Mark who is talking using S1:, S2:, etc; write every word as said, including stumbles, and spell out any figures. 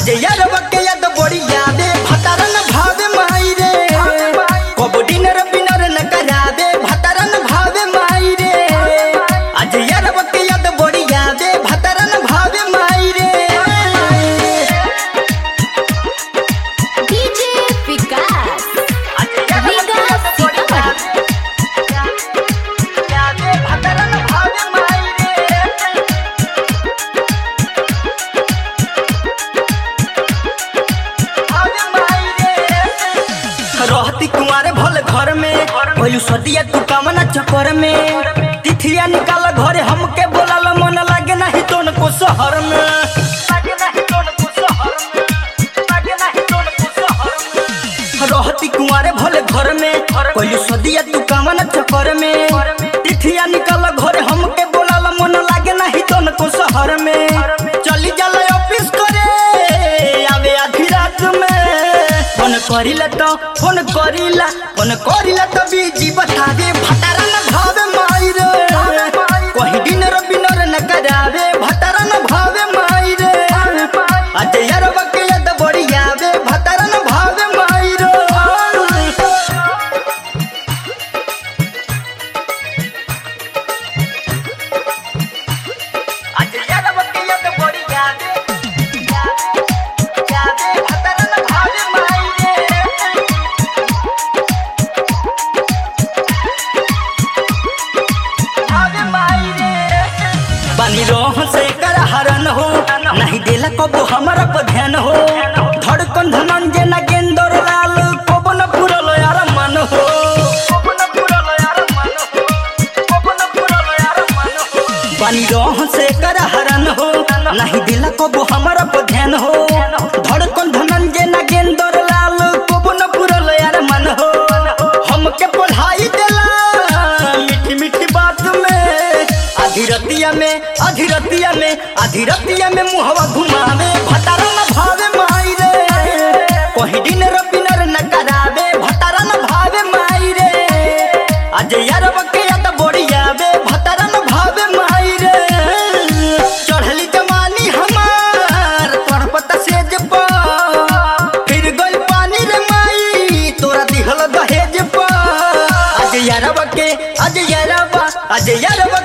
S1: अजय यारवा के याद बड़ी यादे भतारन भावे माई रे कबो डिनर बिनर न करावे भतारन भावे माई रे अजय यारवा के याद बड़ी यादे भतारन भावे माई रे
S2: डीजे विकास विकास
S1: यादे भतारन भावे माई रे रहती कुंवारे भले घर में भइलू सदिया तू कामना चक्कर में तिथिया निकाल घरे हमके बोलाल मन लागे नहीं तोन को शहर में लागे नहीं तोन को शहर में लागे नहीं तोन को शहर में रहती कुंवारे भले घर में भइलू सदिया तू कामना चक्कर में तिथिया निकाल घरे हमके बोलाल मन लागे नहीं तोन को शहर में चली जाला ऑफिस करे आवे आधी रात में फोन करिला तो फोन करिला फोन करिला तो बीजी बतावे भतारन भावे माई रे कहीं डिनर बिनर न करावे भतारन भावे माई रे अजय यारवा के याद बड़ी आवे भतारन भावे माई रे अजय यारवा के याद बड़ी आवे आवे भतारन भावे माई रे बानी रोह से कर हरन हो नहीं देला कबो हमारा पर ध्यान हो धड़कन धनंजय ना गेंदर लाल कबो न पुरल यार मन हो कबो न पुरल यार मन हो कबो न पुरल यार मन हो बानी रोह से कर हरन हो नहीं देला कबो हमारा पर ध्यान हो धड़कन धनंजय ना गेंदर लाल कबो न पुरल यार मन हो हमके पढ़ाई देला मीठी मीठी बात में अधीरतिया में अधीरतिया में अधीरतिया में मुहवा घुमावे भतारन भावे माई रे कहीं डिनर बिनर न करावे भतारन भावे माई रे अजय यारवा के याद बड़ी आवे भतारन भावे माई रे चढ़ली जवानी हमार तड़पत सेज पर फिर गई पानी रे माई तोरा दिहल दहेज पर अजय यारवा के अजय यारवा अजय यारवा